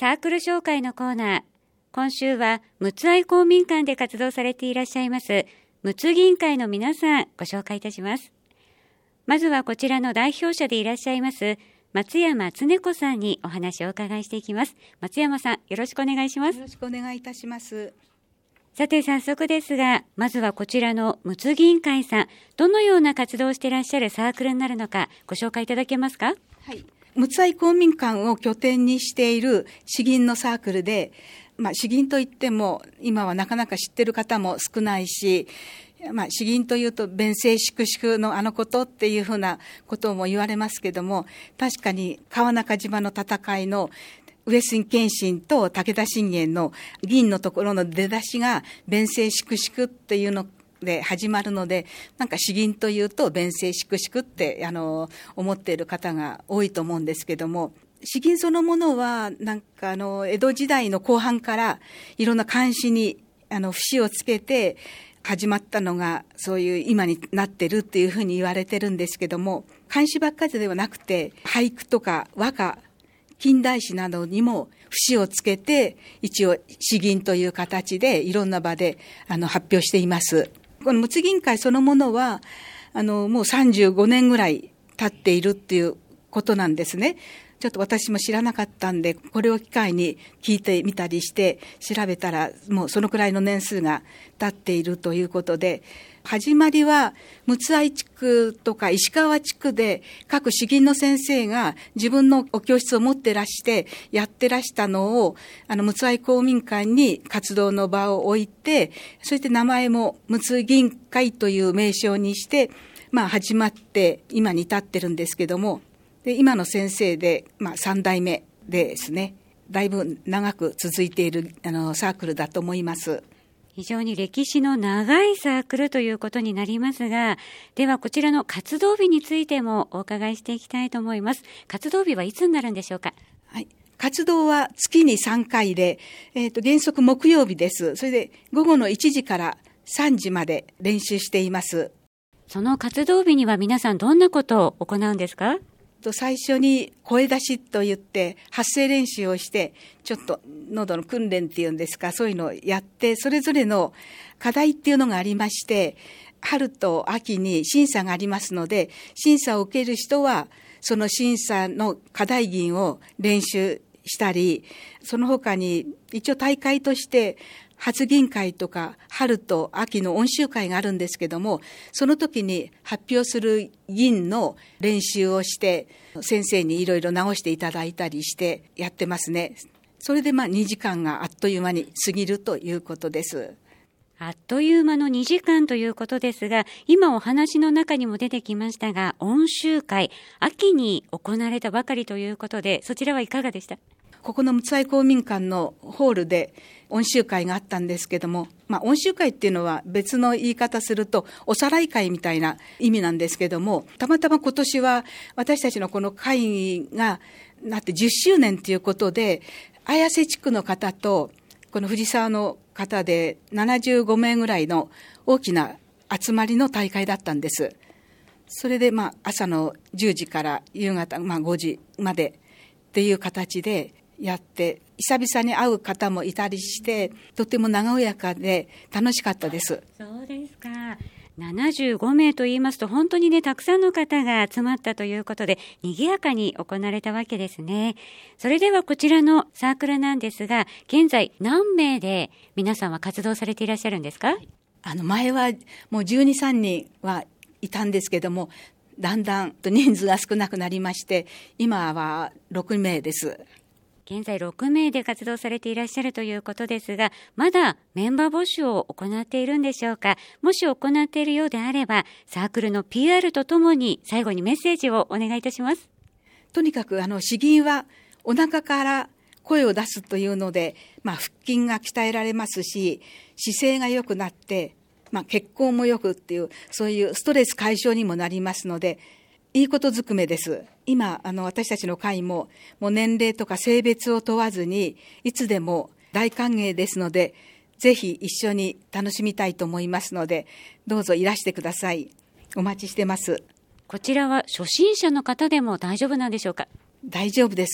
サークル紹介のコーナー。今週は陸奥愛公民館で活動されていらっしゃいます陸奥議員会の皆さんご紹介いたします。まずはこちらの代表者でいらっしゃいます松山恒子さんにお話をお伺いしていきます。松山さん、よろしくお願いします。 よろしくお願いいたします。 さて早速ですが、まずはこちらの陸奥議員会さん、どのような活動をしていらっしゃるサークルになるのかご紹介いただけますか？ はい、陸奥愛公民館を拠点にしている詩吟のサークルで、詩吟といっても今はなかなか知ってる方も少ないし、詩吟というと弁声粛々のあのことっていうふうなことも言われますけども、確かに川中島の戦いの上杉謙信と武田信玄の銀のところの出だしが弁声粛々っていうので始まるので、なんか詩吟というと弁声粛々って思っている方が多いと思うんですけども、詩吟そのものはなんか江戸時代の後半からいろんな漢詩に節をつけて始まったのがそういう今になってるっていうふうに言われてるんですけども、漢詩ばっかりではなくて俳句とか和歌、近代詩などにも節をつけて一応詩吟という形でいろんな場で発表しています。この陸奥議員会そのものはもう35年ぐらい経っているっていうことなんですね。ちょっと私も知らなかったんで、これを機会に聞いてみたりして調べたら、もうそのくらいの年数が経っているということで、始まりは陸奥愛地区とか石川地区で各詩吟の先生が自分のお教室を持ってらしてやってらしたのを陸奥愛公民館に活動の場を置いて、そして名前も陸奥議員会という名称にして始まって今に至ってるんですけども、で今の先生で、3代目でですね、だいぶ長く続いているサークルだと思います。 非常に歴史の長いサークルということになりますが、ではこちらの活動日についてもお伺いしていきたいと思います。活動日はいつになるんでしょうか？ はい、活動は月に3回で、原則木曜日です。それで午後の1時から3時まで練習しています。 その活動日には皆さんどんなことを行うんですか？ 最初に声出しと言って発声練習をして、ちょっと喉の訓練っていうんですか、そういうのをやって、それぞれの課題っていうのがありまして、春と秋に審査がありますので、審査を受ける人はその審査の課題吟を練習したり、その他に一応大会として初吟会とか春と秋の音習会があるんですけども、その時に発表する吟の練習をして先生にいろいろ直していただいたりしてやってますね。それで2時間があっという間に過ぎるということです。 あっという間の2時間ということですが、今お話の中にも出てきましたが、音習会秋に行われたばかりということで、そちらはいかがでした？ ここの陸奥愛公民館のホールで音習会があったんですけども、音習会っていうのは別の言い方するとおさらい会みたいな意味なんですけども、たまたま今年は私たちのこの会がなって10周年ということで、綾瀬地区の方とこの藤沢の方で75名ぐらいの大きな集まりの大会だったんです。それで朝の10時から夕方5時までっていう形でやって、久々に会う方もいたりして、とても和やかで楽しかったです。 そうですか。75名と言いますと本当にね、たくさんの方が集まったということで賑やかに行われたわけですね。それではこちらのサークルなんですが、現在何名で皆さんは活動されていらっしゃるんですか？ 前はもう12、3人はいたんですけども、だんだんと人数が少なくなりまして、今は6名です。 現在6名で活動されていらっしゃるということですが、まだメンバー募集を行っているんでしょうか？もし行っているようであれば、サークルの PR とともに最後にメッセージをお願いいたします。 とにかく詩吟はお腹から声を出すというので、腹筋が鍛えられますし、姿勢が良くなって、血行も良くっていう、そういうストレス解消にもなりますので、いいことずくめです。今私たちの会もう年齢とか性別を問わずにいつでも大歓迎ですので、ぜひ一緒に楽しみたいと思いますので、どうぞいらしてください。お待ちしてます。 こちらは初心者の方でも大丈夫なんでしょうか？ 大丈夫です。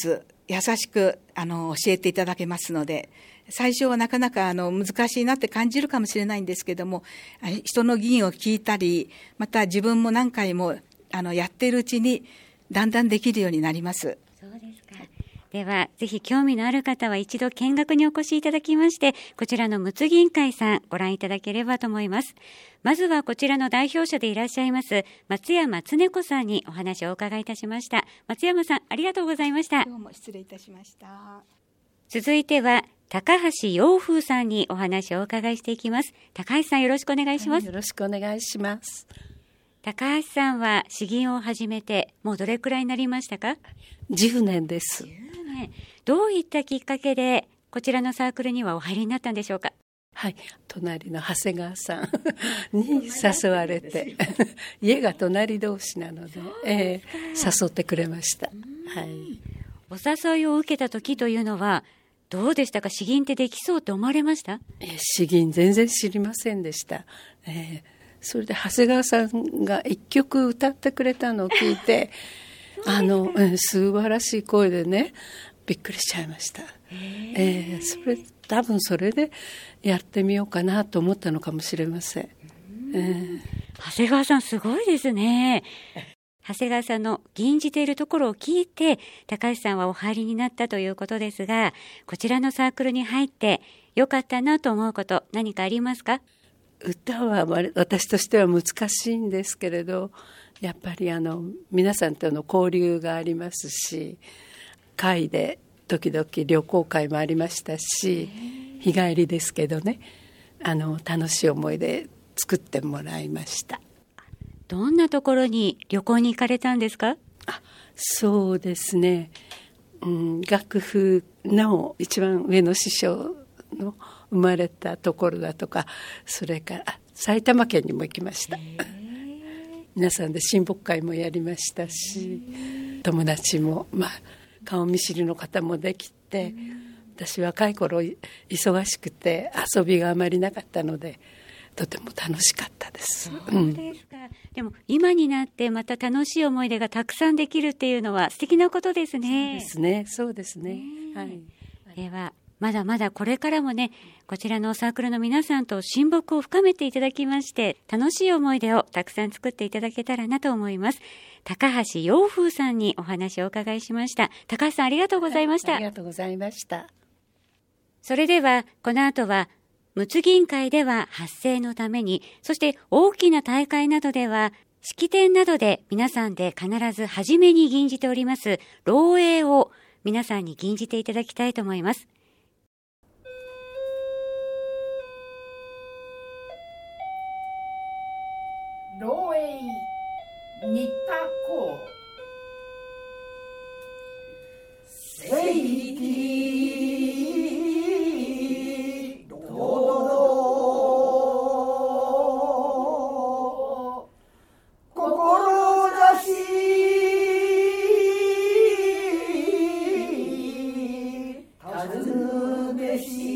優しく教えていただけますので、最初はなかなか難しいなって感じるかもしれないんですけども、人の議員を聞いたり、また自分も何回もやっているうちにだんだんできるようになります。 そうですか。ではぜひ興味のある方は一度見学にお越しいただきまして、こちらのむつ議員会さんご覧いただければと思います。まずはこちらの代表者でいらっしゃいます松山恒子さんにお話をお伺いいたしました。松山さん、ありがとうございました。 どうも失礼いたしました。 続いては高橋洋風さんにお話をお伺いしていきます。高橋さん、よろしくお願いします。 よろしくお願いします。 高橋さんは詩吟を始めてもうどれくらいになりましたか 10年です。 10年。どういったきっかけでこちらのサークルにはお入りになったんでしょうか？ はい、隣の長谷川さんに誘われて家が隣同士なので、誘ってくれました。はい、 お誘いを受けた時というのはどうでしたか？詩吟ってできそうと思われました？ 詩吟全然知りませんでした。それで長谷川さんが一曲歌ってくれたのを聞いて素晴らしい声でね、びっくりしちゃいました。多分それでやってみようかなと思ったのかもしれません。 長谷川さんすごいですね。長谷川さんの吟じているところを聞いて高橋さんはお入りになったということですが、こちらのサークルに入ってよかったなと思うこと何かありますか？ 歌は私としては難しいんですけれど、やっぱり皆さんとの交流がありますし、会で時々旅行会もありましたし、日帰りですけどね、楽しい思い出作ってもらいました。 どんなところに旅行に行かれたんですか？ そうですね、楽譜の一番上の師匠の生まれたところだとか、それから埼玉県にも行きました。皆さんで親睦会もやりましたし、友達も顔見知りの方もできて、私若い頃忙しくて遊びがあまりなかったのでとても楽しかったです。 そうですか。でも今になってまた楽しい思い出がたくさんできるっていうのは素敵なことですね。 そうですね。はい。 ではまだまだこれからもね、こちらのサークルの皆さんと親睦を深めていただきまして、楽しい思い出をたくさん作っていただけたらなと思います。高橋洋風さんにお話をお伺いしました。高橋さん、ありがとうございました。 ありがとうございました。 それではこの後はむつ吟会では発声のために、そして大きな大会などでは式典などで皆さんで必ず初めに吟じております漏叡を皆さんに吟じていただきたいと思います。 漏叡新田公聖域堂々志尋ねべし